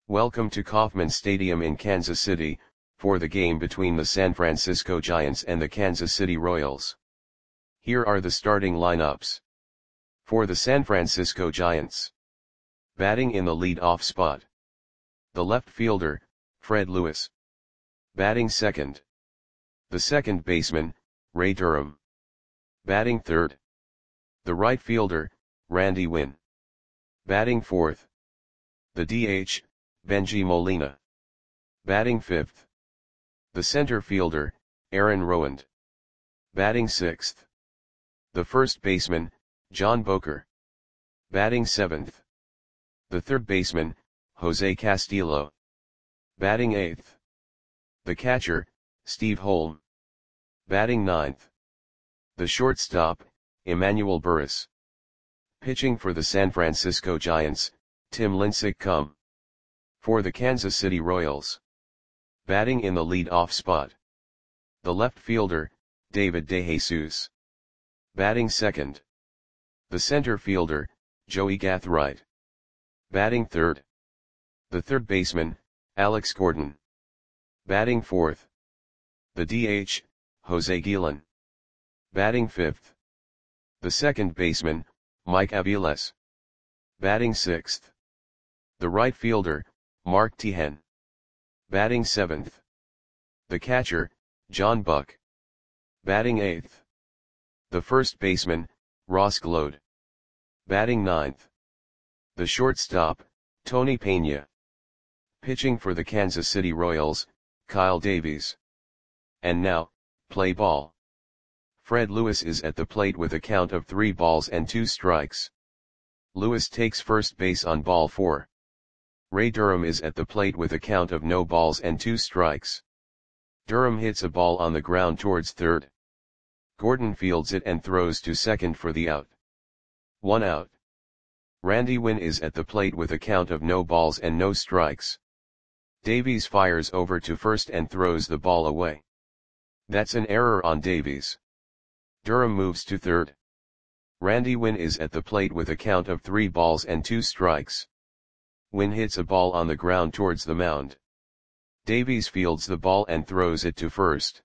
Welcome to Kauffman Stadium in Kansas City, for the game between the San Francisco Giants and the Kansas City Royals. Here are the starting lineups. For the San Francisco Giants. Batting in the lead-off spot. The left fielder, Fred Lewis. Batting second. The second baseman, Ray Durham. Batting third. The right fielder, Randy Winn. Batting fourth. The DH, Bengie Molina. Batting fifth. The center fielder, Aaron Rowand. Batting sixth. The first baseman, John Boker. Batting seventh. The third baseman, Jose Castillo. Batting eighth. The catcher, Steve Holm. Batting ninth. The shortstop, Emmanuel Burris. Pitching for the San Francisco Giants, Tim Lincecum. For the Kansas City Royals. Batting in the lead-off spot. The left fielder, David DeJesus. Batting second. The center fielder, Joey Gathright. Batting third. The third baseman, Alex Gordon. Batting fourth. The DH, Jose Guillen. Batting fifth. The second baseman, Mike Aviles. Batting sixth. The right fielder, Mark Teahen. Batting seventh. The catcher, John Buck. Batting eighth. The first baseman, Ross Glode. Batting ninth. The shortstop, Tony Pena. Pitching for the Kansas City Royals, Kyle Davies. And now, play ball. Fred Lewis is at the plate with a count of 3 balls and 2 strikes. Lewis takes first base on ball 4. Ray Durham is at the plate with a count of no balls and 2 strikes. Durham hits a ball on the ground towards third. Gordon fields it and throws to second for the out. 1 out. Randy Winn is at the plate with a count of no balls and no strikes. Davies fires over to first and throws the ball away. That's an error on Davies. Durham moves to third. Randy Winn is at the plate with a count of 3 balls and 2 strikes. Winn hits a ball on the ground towards the mound. Davies fields the ball and throws it to first.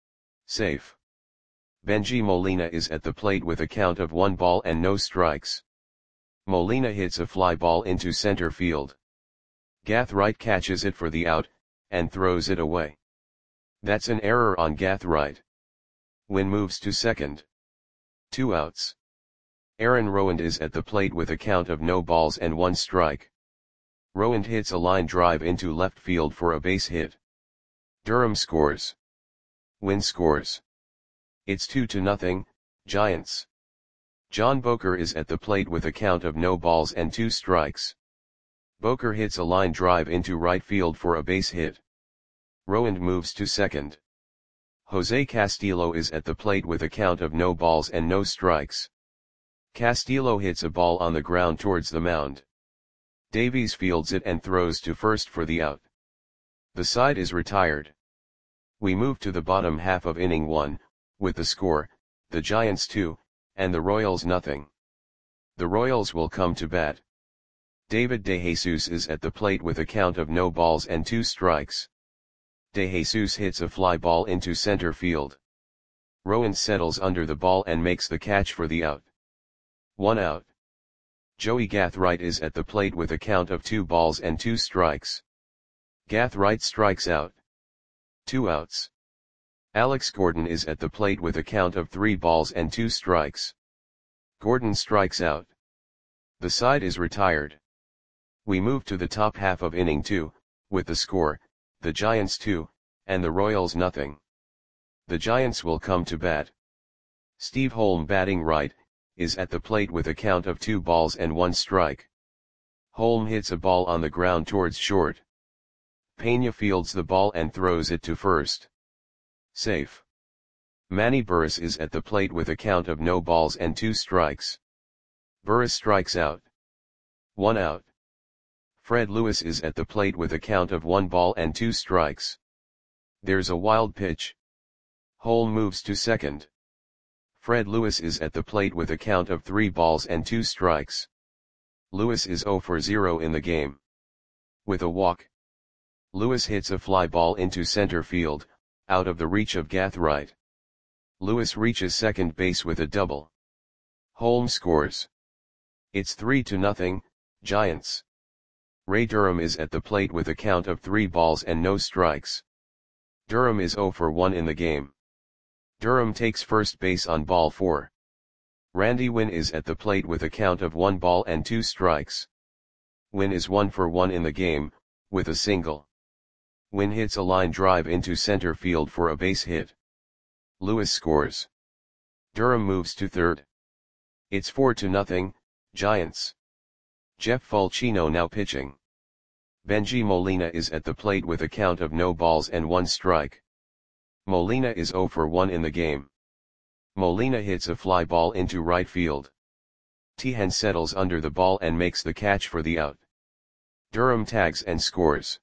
Safe. Bengie Molina is at the plate with a count of 1 ball and no strikes. Molina hits a fly ball into center field. Gathright catches it for the out, and throws it away. That's an error on Gathright. Winn moves to second. 2 outs. Aaron Rowand is at the plate with a count of no balls and 1 strike. Rowand hits a line drive into left field for a base hit. Durham scores. Winn scores. It's 2-0, Giants. John Boker is at the plate with a count of no balls and 2 strikes. Boker hits a line drive into right field for a base hit. Rowand moves to second. Jose Castillo is at the plate with a count of no balls and no strikes. Castillo hits a ball on the ground towards the mound. Davies fields it and throws to first for the out. The side is retired. We move to the bottom half of inning 1, with the score, the Giants 2, and the Royals nothing. The Royals will come to bat. David DeJesus is at the plate with a count of no balls and 2 strikes. DeJesus hits a fly ball into center field. Rowand settles under the ball and makes the catch for the out. 1 out. Joey Gathright is at the plate with a count of 2 balls and 2 strikes. Gathright strikes out. 2 outs. Alex Gordon is at the plate with a count of 3 balls and 2 strikes. Gordon strikes out. The side is retired. We move to the top half of inning 2, with the score, the Giants 2, and the Royals nothing. The Giants will come to bat. Steve Holm batting right, is at the plate with a count of 2 balls and 1 strike. Holm hits a ball on the ground towards short. Pena fields the ball and throws it to first. Safe. Manny Burris is at the plate with a count of no balls and 2 strikes. Burris strikes out. 1 out. Fred Lewis is at the plate with a count of 1 ball and 2 strikes. There's a wild pitch. Holm moves to second. Fred Lewis is at the plate with a count of 3 balls and 2 strikes. Lewis is 0 for 0 in the game. With a walk, Lewis hits a fly ball into center field, out of the reach of Gathright. Lewis reaches second base with a double. Holmes scores. It's 3-0, Giants. Ray Durham is at the plate with a count of 3 balls and no strikes. Durham is 0 for 1 in the game. Durham takes first base on ball 4. Randy Winn is at the plate with a count of 1 ball and 2 strikes. Winn is 1 for 1 in the game, with a single. Winn hits a line drive into center field for a base hit. Lewis scores. Durham moves to third. It's 4-0, Giants. Jeff Fulcino now pitching. Bengie Molina is at the plate with a count of no balls and 1 strike. Molina is 0 for 1 in the game. Molina hits a fly ball into right field. Tehan settles under the ball and makes the catch for the out. Durham tags and scores.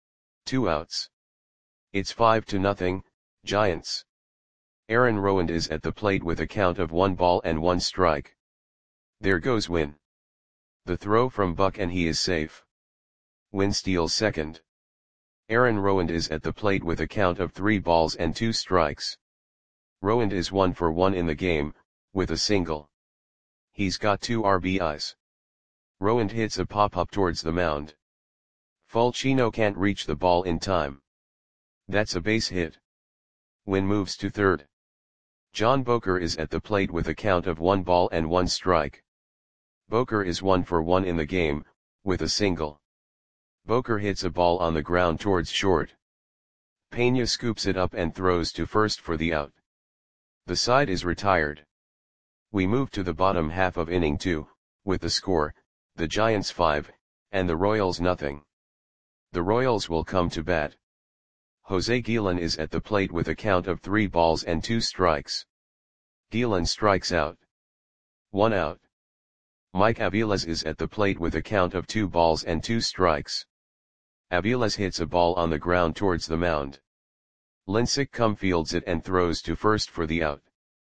2 outs. It's 5-0, Giants. Aaron Rowand is at the plate with a count of 1 ball and 1 strike. There goes Winn. The throw from Buck and he is safe. Winn steals second. Aaron Rowand is at the plate with a count of 3 balls and 2 strikes. Rowand is 1 for 1 in the game, with a single. He's got 2 RBIs. Rowand hits a pop-up towards the mound. Fulcino can't reach the ball in time. That's a base hit. Winn moves to third. John Boker is at the plate with a count of 1 ball and 1 strike. Boker is 1 for 1 in the game, with a single. Boker hits a ball on the ground towards short. Pena scoops it up and throws to first for the out. The side is retired. We move to the bottom half of inning 2, with the score, the Giants 5, and the Royals nothing. The Royals will come to bat. Jose Guillen is at the plate with a count of 3 balls and 2 strikes. Guillen strikes out. 1 out. Mike Aviles is at the plate with a count of 2 balls and 2 strikes. Aviles hits a ball on the ground towards the mound. Lincecum fields it and throws to first for the out.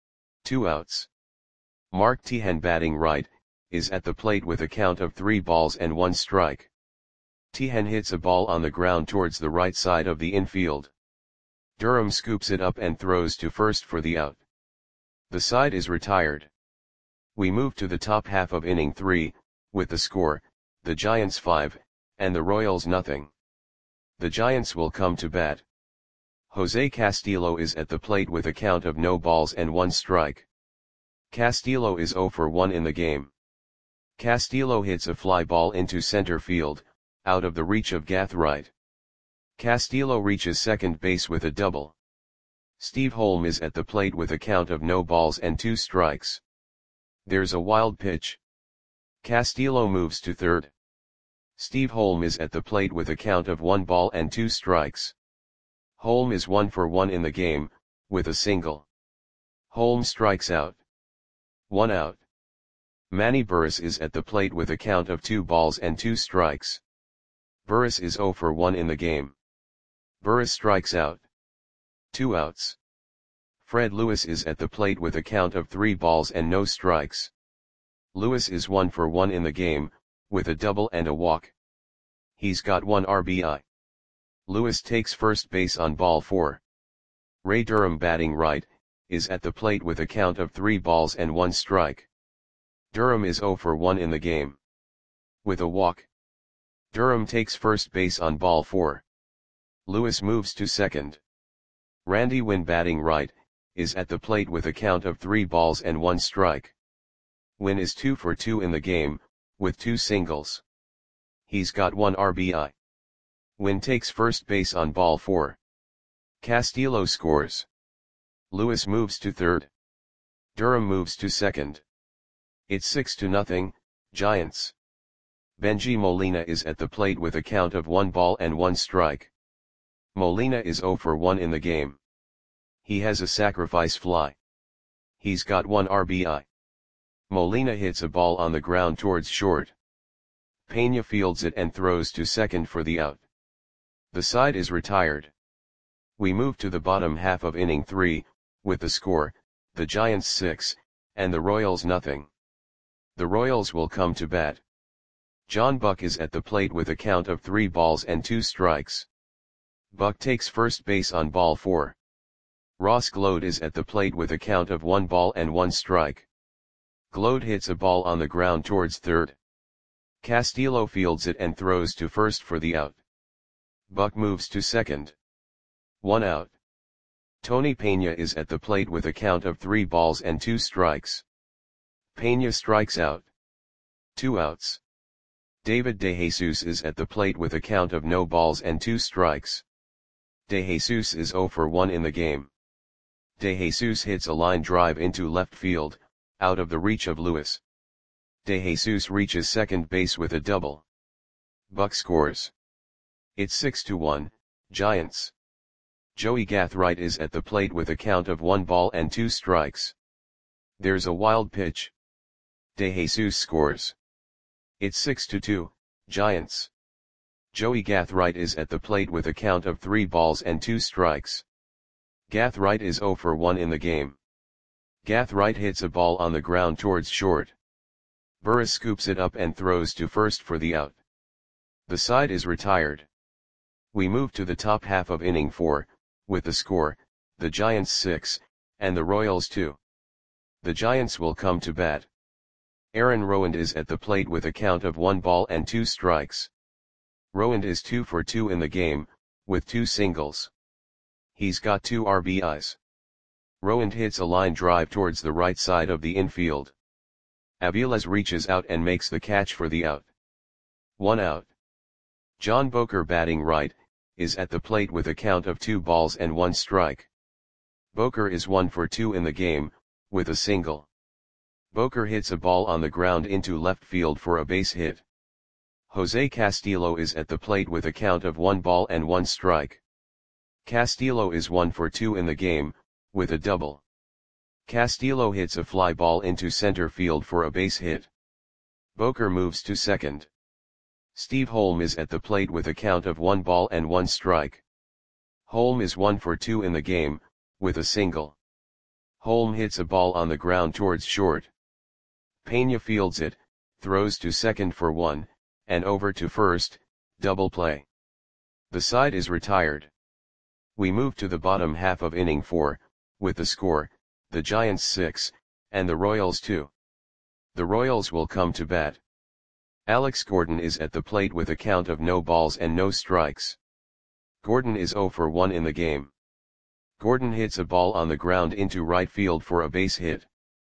2 outs. Mark Tehan batting right, is at the plate with a count of 3 balls and 1 strike. Tehan hits a ball on the ground towards the right side of the infield. Durham scoops it up and throws to first for the out. The side is retired. We move to the top half of inning 3, with the score, the Giants 5, and the Royals nothing. The Giants will come to bat. Jose Castillo is at the plate with a count of no balls and 1 strike. Castillo is 0 for 1 in the game. Castillo hits a fly ball into center field, out of the reach of Gathright. Castillo reaches second base with a double. Steve Holm is at the plate with a count of no balls and 2 strikes. There's a wild pitch. Castillo moves to third. Steve Holm is at the plate with a count of 1 ball and 2 strikes. Holm is 1 for 1 in the game, with a single. Holm strikes out. 1 out. Manny Burris is at the plate with a count of 2 balls and 2 strikes. Burris is 0 for 1 in the game. Burris strikes out. 2 outs. Fred Lewis is at the plate with a count of 3 balls and no strikes. Lewis is 1 for 1 in the game, with a double and a walk. He's got 1 RBI. Lewis takes first base on ball 4. Ray Durham batting right, is at the plate with a count of 3 balls and 1 strike. Durham is 0 for 1 in the game. With a walk. Durham takes first base on ball 4. Lewis moves to second. Randy Winn batting right, is at the plate with a count of 3 balls and 1 strike. Winn is 2 for 2 in the game, with 2 singles. He's got 1 RBI. Winn takes first base on ball 4. Castillo scores. Lewis moves to third. Durham moves to second. It's 6-0, Giants. Bengie Molina is at the plate with a count of 1 ball and 1 strike. Molina is 0 for 1 in the game. He has a sacrifice fly. He's got 1 RBI. Molina hits a ball on the ground towards short. Pena fields it and throws to second for the out. The side is retired. We move to the bottom half of inning 3, with the score, the Giants 6, and the Royals nothing. The Royals will come to bat. John Buck is at the plate with a count of 3 balls and 2 strikes. Buck takes first base on ball 4. Ross Gload is at the plate with a count of 1 ball and 1 strike. Gload hits a ball on the ground towards third. Castillo fields it and throws to first for the out. Buck moves to second. 1 out. Tony Peña is at the plate with a count of 3 balls and 2 strikes. Peña strikes out. 2 outs. David DeJesus is at the plate with a count of no balls and 2 strikes. DeJesus is 0 for 1 in the game. DeJesus hits a line drive into left field, out of the reach of Lewis. DeJesus reaches second base with a double. Buck scores. It's 6-1, Giants. Joey Gathright is at the plate with a count of 1 ball and 2 strikes. There's a wild pitch. DeJesus scores. It's 6-2, Giants. Joey Gathright is at the plate with a count of 3 balls and 2 strikes. Gathright is 0 for 1 in the game. Gathright hits a ball on the ground towards short. Burris scoops it up and throws to first for the out. The side is retired. We move to the top half of inning 4, with the score, the Giants 6, and the Royals 2. The Giants will come to bat. Aaron Rowand is at the plate with a count of 1 ball and 2 strikes. Rowand is 2 for 2 in the game, with 2 singles. He's got 2 RBIs. Rowand hits a line drive towards the right side of the infield. Aviles reaches out and makes the catch for the out. 1 out. John Boker, batting right, is at the plate with a count of 2 balls and 1 strike. Boker is 1 for 2 in the game, with a single. Boker hits a ball on the ground into left field for a base hit. Jose Castillo is at the plate with a count of 1 ball and 1 strike. Castillo is 1 for 2 in the game, with a double. Castillo hits a fly ball into center field for a base hit. Boker moves to second. Steve Holm is at the plate with a count of 1 ball and 1 strike. Holm is 1 for 2 in the game, with a single. Holm hits a ball on the ground towards short. Peña fields it, throws to second for 1, and over to first, double play. The side is retired. We move to the bottom half of inning 4, with the score, the Giants 6, and the Royals 2. The Royals will come to bat. Alex Gordon is at the plate with a count of no balls and no strikes. Gordon is 0 for 1 in the game. Gordon hits a ball on the ground into right field for a base hit.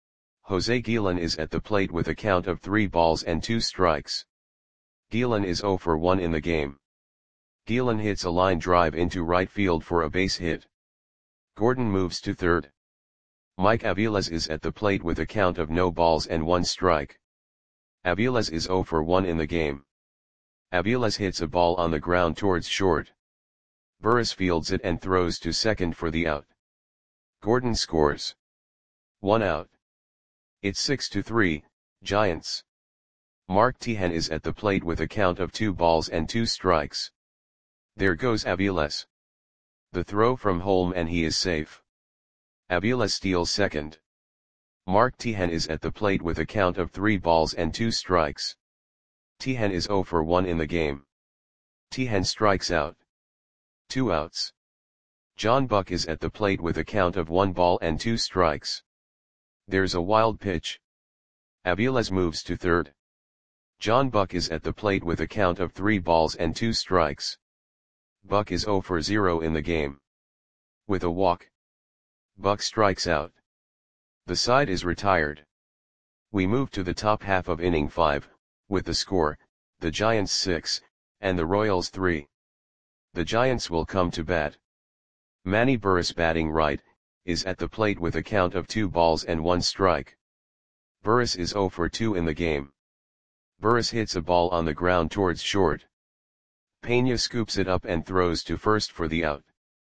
Jose Guillen is at the plate with a count of 3 balls and 2 strikes. Guillen is 0 for 1 in the game. Guillen hits a line drive into right field for a base hit. Gordon moves to third. Mike Aviles is at the plate with a count of no balls and 1 strike. Aviles is 0 for 1 in the game. Aviles hits a ball on the ground towards short. Burris fields it and throws to second for the out. Gordon scores. 1 out. It's 6-3, Giants. Mark Teahen is at the plate with a count of 2 balls and 2 strikes. There goes Aviles. The throw from Holm and he is safe. Aviles steals second. Mark Teahen is at the plate with a count of 3 balls and 2 strikes. Teahen is 0 for 1 in the game. Teahen strikes out. 2 outs. John Buck is at the plate with a count of 1 ball and 2 strikes. There's a wild pitch. Aviles moves to third. John Buck is at the plate with a count of 3 balls and 2 strikes. Buck is 0 for 0 in the game. With a walk. Buck strikes out. The side is retired. We move to the top half of inning 5, with the score, the Giants 6, and the Royals 3. The Giants will come to bat. Manny Burris, batting right, is at the plate with a count of 2 balls and 1 strike. Burris is 0 for 2 in the game. Burris hits a ball on the ground towards short. Peña scoops it up and throws to first for the out.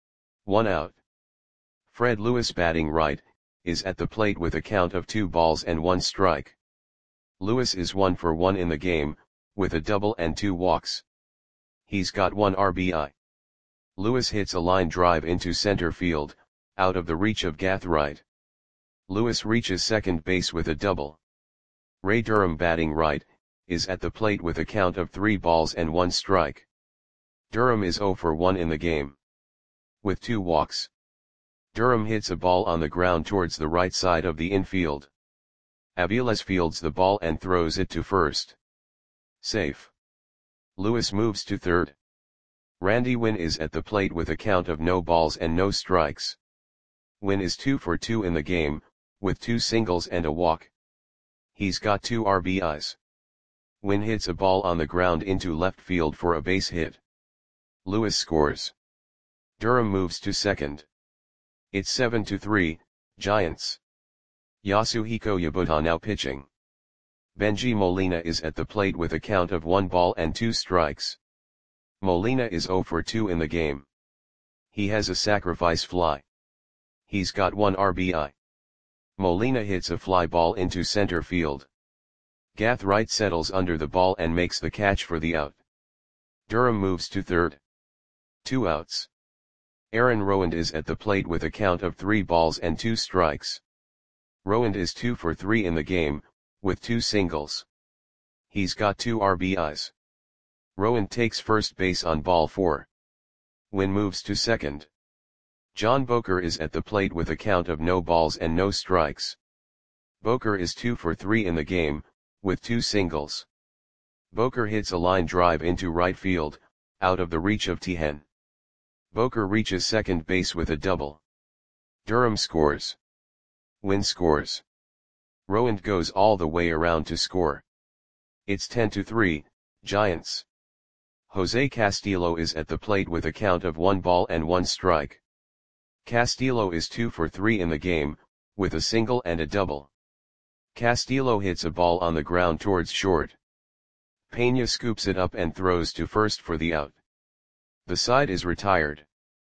1 out. Fred Lewis, batting right, is at the plate with a count of 2 balls and 1 strike. Lewis is 1 for 1 in the game, with a double and 2 walks. He's got 1 RBI. Lewis hits a line drive into center field, out of the reach of Gathright. Lewis reaches second base with a double. Ray Durham, batting right, is at the plate with a count of 3 balls and 1 strike. Durham is 0 for 1 in the game. With 2 walks. Durham hits a ball on the ground towards the right side of the infield. Aviles fields the ball and throws it to first. Safe. Lewis moves to third. Randy Wynn is at the plate with a count of no balls and no strikes. Wynn is 2 for 2 in the game, with 2 singles and a walk. He's got 2 RBIs. Wynn hits a ball on the ground into left field for a base hit. Lewis scores. Durham moves to second. It's 7-3, Giants. Yasuhiko Yabuta now pitching. Benji Molina is at the plate with a count of 1 ball and 2 strikes. Molina is 0 for 2 in the game. He has a sacrifice fly. He's got 1 RBI. Molina hits a fly ball into center field. Gathright settles under the ball and makes the catch for the out. Durham moves to third. 2 outs. Aaron Rowand is at the plate with a count of 3 balls and 2 strikes. Rowand is 2 for 3 in the game, with 2 singles. He's got 2 RBIs. Rowand takes first base on ball 4. Wynn moves to second. John Boker is at the plate with a count of no balls and no strikes. Boker is 2 for 3 in the game, with 2 singles. Boker hits a line drive into right field, out of the reach of Tihen. Boker reaches second base with a double. Durham scores. Wynn scores. Rowand goes all the way around to score. It's 10-3, Giants. Jose Castillo is at the plate with a count of 1 ball and 1 strike. Castillo is 2 for 3 in the game, with a single and a double. Castillo hits a ball on the ground towards short. Pena scoops it up and throws to first for the out. The side is retired.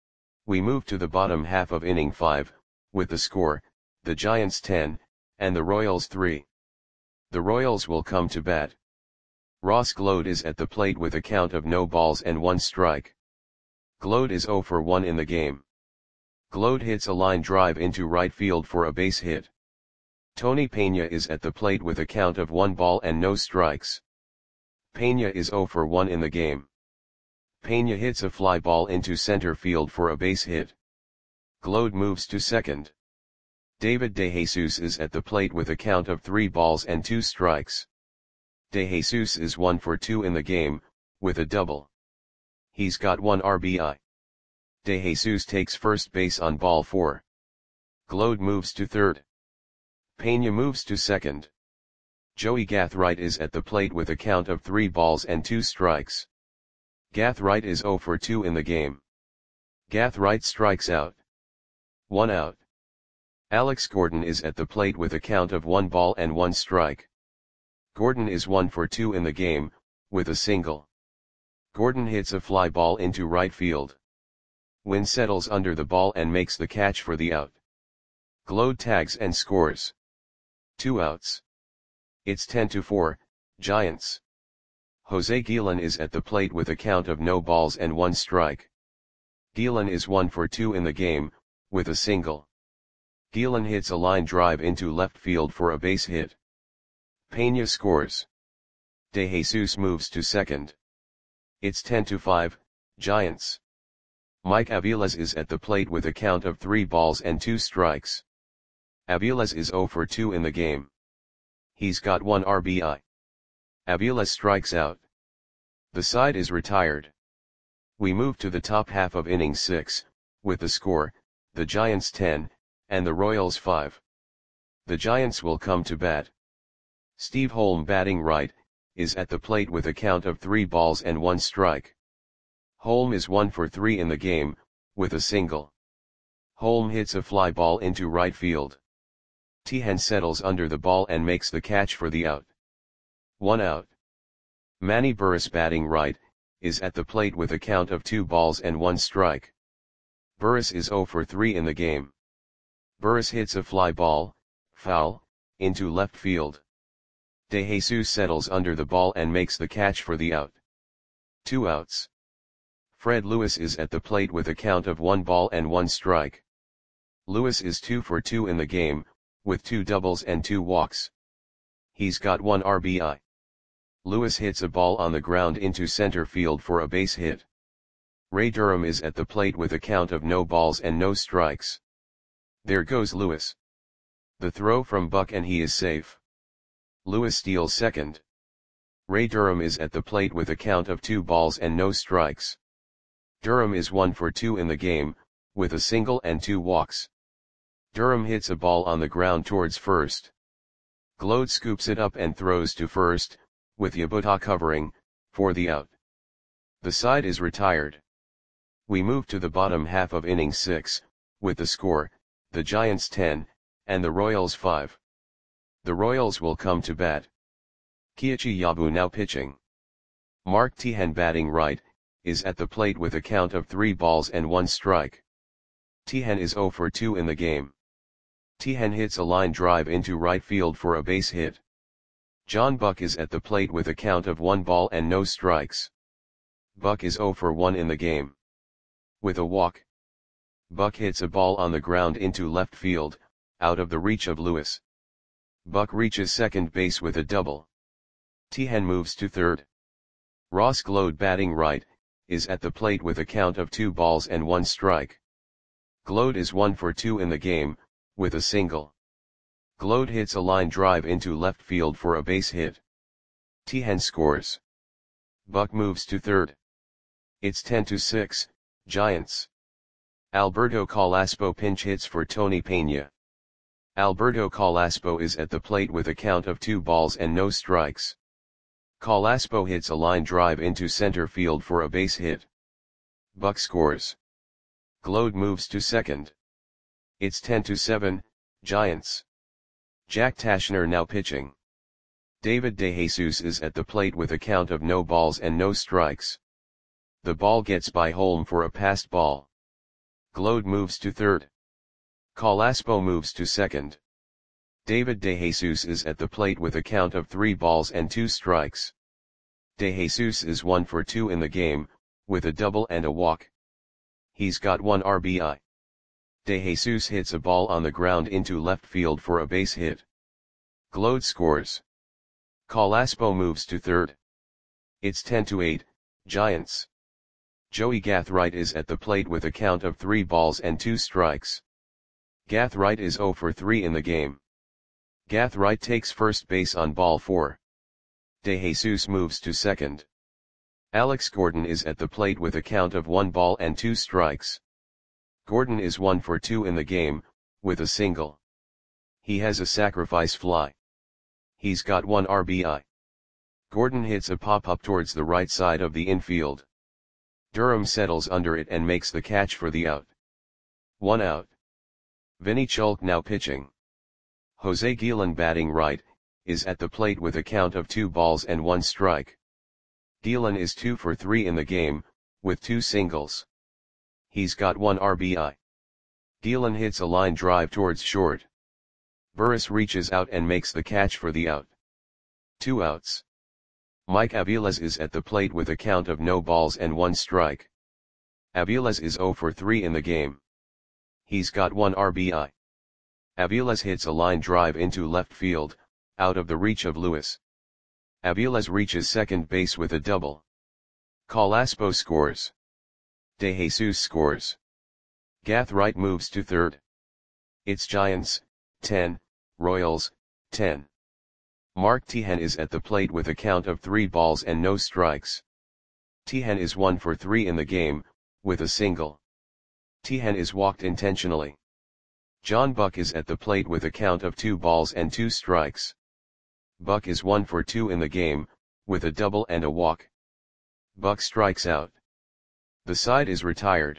We move to the bottom half of inning 5, with the score, the Giants 10, and the Royals 3. The Royals will come to bat. Ross Gload is at the plate with a count of no balls and 1 strike. Gload is 0 for 1 in the game. Gload hits a line drive into right field for a base hit. Tony Pena is at the plate with a count of 1 ball and no strikes. Pena is 0 for 1 in the game. Pena hits a fly ball into center field for a base hit. Gload moves to second. David DeJesus is at the plate with a count of 3 balls and 2 strikes. DeJesus is 1 for 2 in the game, with a double. He's got 1 RBI. DeJesus takes first base on ball 4. Gload moves to third. Pena moves to second. Joey Gathright is at the plate with a count of 3 balls and 2 strikes. Gathright is 0 for 2 in the game. Gathright strikes out. 1 out. Alex Gordon is at the plate with a count of 1 ball and 1 strike. Gordon is 1 for 2 in the game, with a single. Gordon hits a fly ball into right field. Wynn settles under the ball and makes the catch for the out. Gload tags and scores. 2 outs. It's 10-4, Giants. Jose Guillen is at the plate with a count of no balls and 1 strike. Guillen is 1 for 2 in the game, with a single. Guillen hits a line drive into left field for a base hit. Pena scores. DeJesus moves to second. It's 10-5, Giants. Mike Aviles is at the plate with a count of 3 balls and 2 strikes. Aviles is 0 for 2 in the game. He's got 1 RBI. Aviles strikes out. The side is retired. We move to the top half of inning 6, with the score, the Giants 10, and the Royals 5. The Giants will come to bat. Steve Holm batting right, is at the plate with a count of 3 balls and 1 strike. Holm is 1 for 3 in the game, with a single. Holm hits a fly ball into right field. Tihen settles under the ball and makes the catch for the out. 1 out. Manny Burris batting right, is at the plate with a count of 2 balls and 1 strike. Burris is 0 for 3 in the game. Burris hits a fly ball, foul, into left field. DeJesus settles under the ball and makes the catch for the out. 2 outs. Fred Lewis is at the plate with a count of 1 ball and 1 strike. Lewis is 2 for 2 in the game, with 2 doubles and 2 walks. He's got 1 RBI. Lewis hits a ball on the ground into center field for a base hit. Ray Durham is at the plate with a count of no balls and no strikes. There goes Lewis. The throw from Buck and he is safe. Lewis steals second. Ray Durham is at the plate with a count of 2 balls and no strikes. Durham is 1 for 2 in the game, with a single and 2 walks. Durham hits a ball on the ground towards first. Gload scoops it up and throws to first, with Yabuta covering, for the out. The side is retired. We move to the bottom half of inning 6, with the score, the Giants 10, and the Royals 5. The Royals will come to bat. Keiichi Yabu now pitching. Mark Teahen batting right, is at the plate with a count of 3 balls and 1 strike. Teahen is 0 for 2 in the game. Teahen hits a line drive into right field for a base hit. John Buck is at the plate with a count of 1 ball and no strikes. Buck is 0 for 1 in the game. With a walk. Buck hits a ball on the ground into left field, out of the reach of Lewis. Buck reaches second base with a double. Teahen moves to third. Ross Gload batting right, is at the plate with a count of 2 balls and 1 strike. Gload is 1 for 2 in the game, with a single. Gload hits a line drive into left field for a base hit. Teahen scores. Buck moves to third. It's 10-6, Giants. Alberto Calaspo pinch hits for Tony Peña. Alberto Calaspo is at the plate with a count of 2 balls and no strikes. Calaspo hits a line drive into center field for a base hit. Buck scores. Gload moves to second. It's 10-7, Giants. Jack Tashner now pitching. David DeJesus is at the plate with a count of no balls and no strikes. The ball gets by Holm for a passed ball. Gload moves to third. Calaspo moves to second. David DeJesus is at the plate with a count of 3 balls and 2 strikes. DeJesus is 1 for 2 in the game, with a double and a walk. He's got 1 RBI. DeJesus hits a ball on the ground into left field for a base hit. Gload scores. Calaspo moves to third. It's 10-8, Giants. Joey Gathright is at the plate with a count of 3 balls and 2 strikes. Gathright is 0 for 3 in the game. Gathright takes first base on ball 4. DeJesus moves to second. Alex Gordon is at the plate with a count of 1 ball and 2 strikes. Gordon is 1 for 2 in the game, with a single. He has a sacrifice fly. He's got 1 RBI. Gordon hits a pop-up towards the right side of the infield. Durham settles under it and makes the catch for the out. 1 out. Vinny Chulk now pitching. Jose Guillen batting right, is at the plate with a count of 2 balls and 1 strike. Guillen is 2 for 3 in the game, with 2 singles. He's got 1 RBI. Guillen hits a line drive towards short. Burris reaches out and makes the catch for the out. 2 outs. Mike Aviles is at the plate with a count of no balls and 1 strike. Aviles is 0 for 3 in the game. He's got 1 RBI. Aviles hits a line drive into left field, out of the reach of Lewis. Aviles reaches second base with a double. Calaspo scores. DeJesus scores. Gathright moves to third. It's Giants, 10, Royals, 10. Mark Teahen is at the plate with a count of 3 balls and no strikes. Teahen is 1 for 3 in the game, with a single. Teahen is walked intentionally. John Buck is at the plate with a count of 2 balls and 2 strikes. Buck is 1 for 2 in the game, with a double and a walk. Buck strikes out. The side is retired.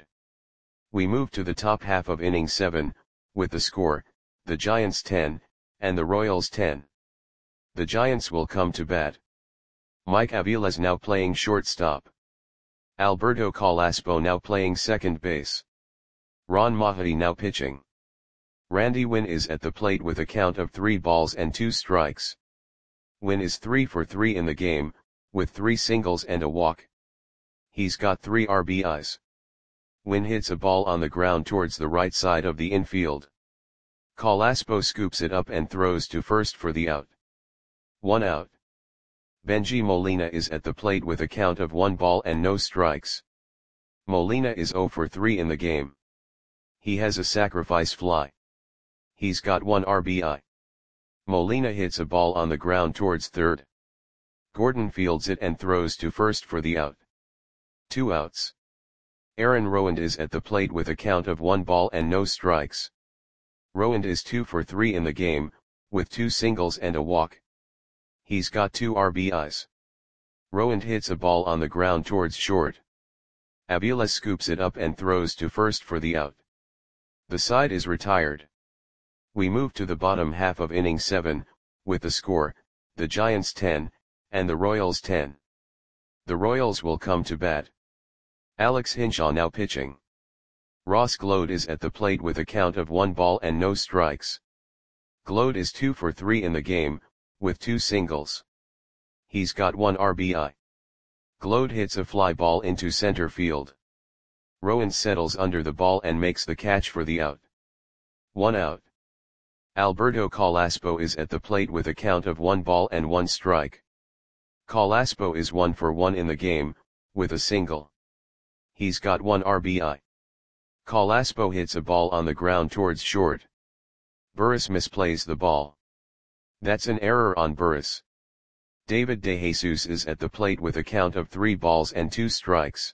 We move to the top half of inning 7, with the score, the Giants 10, and the Royals 10. The Giants will come to bat. Mike Aviles now playing shortstop. Alberto Calaspo now playing second base. Ron Mahadi now pitching. Randy Winn is at the plate with a count of 3 balls and 2 strikes. Winn is 3 for 3 in the game, with 3 singles and a walk. He's got 3 RBIs. Winn hits a ball on the ground towards the right side of the infield. Calaspo scoops it up and throws to first for the out. 1 out. Benji Molina is at the plate with a count of 1 ball and no strikes. Molina is 0 for 3 in the game. He has a sacrifice fly. He's got 1 RBI. Molina hits a ball on the ground towards third. Gordon fields it and throws to first for the out. 2 outs. Aaron Rowand is at the plate with a count of 1 ball and no strikes. Rowand is 2 for 3 in the game, with 2 singles and a walk. He's got 2 RBIs. Rowand hits a ball on the ground towards short. Aviles scoops it up and throws to first for the out. The side is retired. We move to the bottom half of inning 7, with the score, the Giants 10, and the Royals 10. The Royals will come to bat. Alex Hinshaw now pitching. Ross Gload is at the plate with a count of 1 ball and no strikes. Gload is 2 for 3 in the game, with 2 singles. He's got 1 RBI. Gload hits a fly ball into center field. Rowand settles under the ball and makes the catch for the out. 1 out. Alberto Calaspo is at the plate with a count of 1 ball and 1 strike. Calaspo is 1 for 1 in the game, with a single. He's got 1 RBI. Calaspo hits a ball on the ground towards short. Burris misplays the ball. That's an error on Burris. David DeJesus is at the plate with a count of 3 balls and 2 strikes.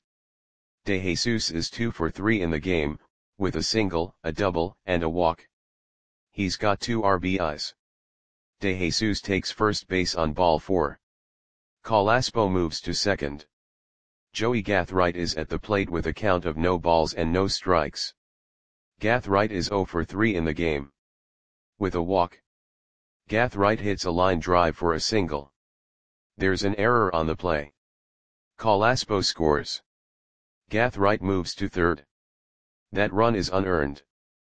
DeJesus is 2 for 3 in the game, with a single, a double, and a walk. He's got 2 RBIs. DeJesus takes first base on ball 4. Calaspo moves to second. Joey Gathright is at the plate with a count of no balls and no strikes. Gathright is 0 for 3 in the game. With a walk. Gathright hits a line drive for a single. There's an error on the play. Calaspo scores. Gathright moves to third. That run is unearned.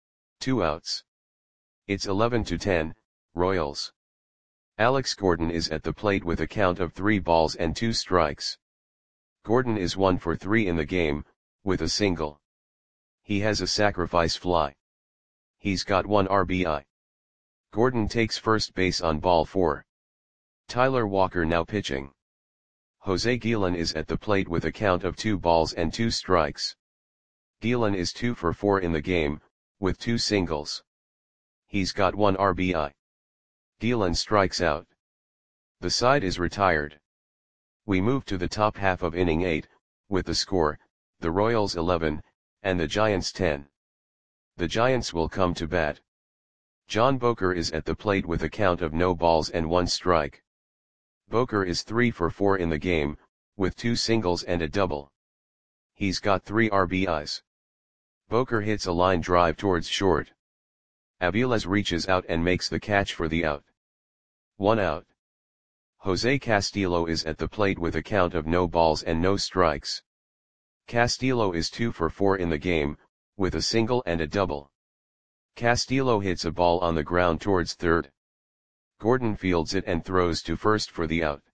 2 outs. It's 11-10, Royals. Alex Gordon is at the plate with a count of 3 balls and 2 strikes. Gordon is 1 for 3 in the game, with a single. He has a sacrifice fly. He's got 1 RBI. Gordon takes first base on ball 4. Tyler Walker now pitching. Jose Guillen is at the plate with a count of 2 balls and 2 strikes. Guillen is 2 for 4 in the game, with 2 singles. He's got 1 RBI. Guillen strikes out. The side is retired. We move to the top half of inning 8, with the score, the Royals 11, and the Giants 10. The Giants will come to bat. John Boker is at the plate with a count of no balls and 1 strike. Boker is 3 for 4 in the game, with 2 singles and a double. He's got 3 RBIs. Boker hits a line drive towards short. Aviles reaches out and makes the catch for the out. 1 out. Jose Castillo is at the plate with a count of no balls and no strikes. Castillo is 2 for 4 in the game, with a single and a double. Castillo hits a ball on the ground towards third. Gordon fields it and throws to first for the out.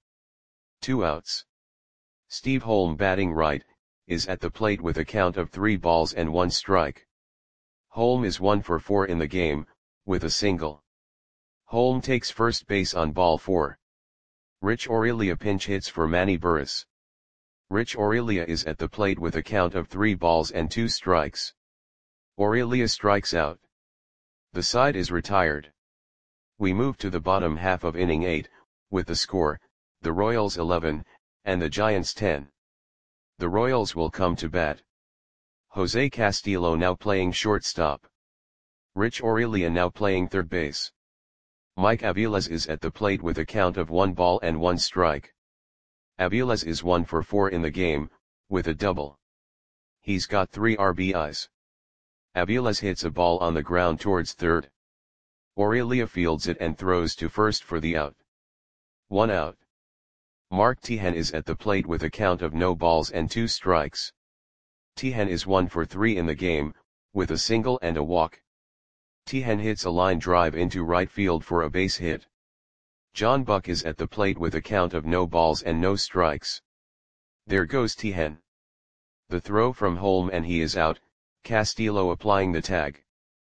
2 outs. Steve Holm batting right, is at the plate with a count of 3 balls and 1 strike. Holm is 1 for 4 in the game, with a single. Holm takes first base on ball 4. Rich Aurelia pinch hits for Manny Burris. Rich Aurelia is at the plate with a count of 3 balls and 2 strikes. Aurelia strikes out. The side is retired. We move to the bottom half of inning 8, with the score, the Royals 11, and the Giants 10. The Royals will come to bat. Jose Castillo now playing shortstop. Rich Aurelia now playing third base. Mike Aviles is at the plate with a count of 1 ball and 1 strike. Aviles is 1 for 4 in the game, with a double. He's got 3 RBIs. Aviles hits a ball on the ground towards third. Aurelia fields it and throws to first for the out. 1 out. Mark Teahen is at the plate with a count of no balls and 2 strikes. Teahen is 1 for 3 in the game, with a single and a walk. Teahen hits a line drive into right field for a base hit. John Buck is at the plate with a count of no balls and no strikes. There goes Teahen. The throw from Holm and he is out, Castillo applying the tag.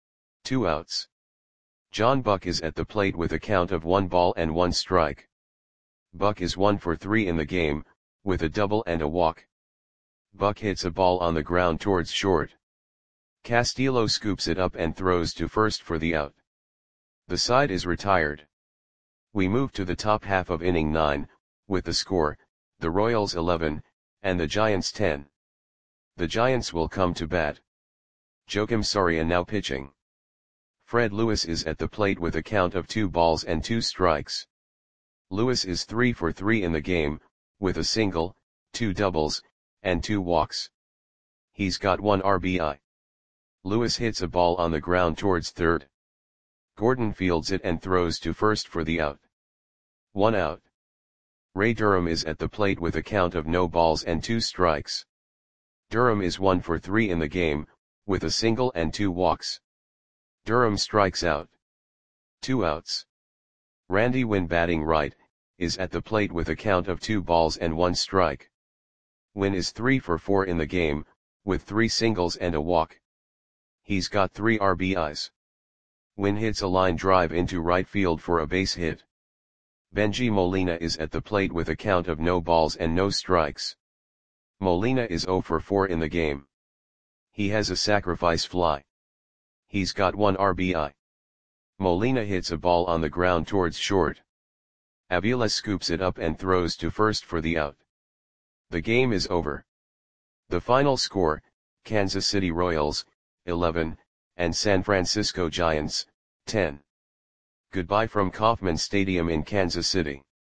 2 outs. John Buck is at the plate with a count of 1 ball and 1 strike. Buck is 1 for 3 in the game, with a double and a walk. Buck hits a ball on the ground towards short. Castillo scoops it up and throws to first for the out. The side is retired. We move to the top half of inning 9, with the score, the Royals 11, and the Giants 10. The Giants will come to bat. Joakim Soria now pitching. Fred Lewis is at the plate with a count of 2 balls and 2 strikes. Lewis is 3 for 3 in the game, with a single, 2 doubles, and 2 walks. He's got 1 RBI. Lewis hits a ball on the ground towards third. Gordon fields it and throws to first for the out. 1 out. Ray Durham is at the plate with a count of no balls and 2 strikes. Durham is 1 for 3 in the game, with a single and 2 walks. Durham strikes out. 2 outs. Randy Winn, batting right, is at the plate with a count of 2 balls and 1 strike. Winn is 3 for 4 in the game, with 3 singles and a walk. He's got 3 RBIs. Winn hits a line drive into right field for a base hit. Benji Molina is at the plate with a count of no balls and no strikes. Molina is 0 for 4 in the game. He has a sacrifice fly. He's got 1 RBI. Molina hits a ball on the ground towards short. Avila scoops it up and throws to first for the out. The game is over. The final score, Kansas City Royals, 11, and San Francisco Giants, 10. Goodbye from Kauffman Stadium in Kansas City.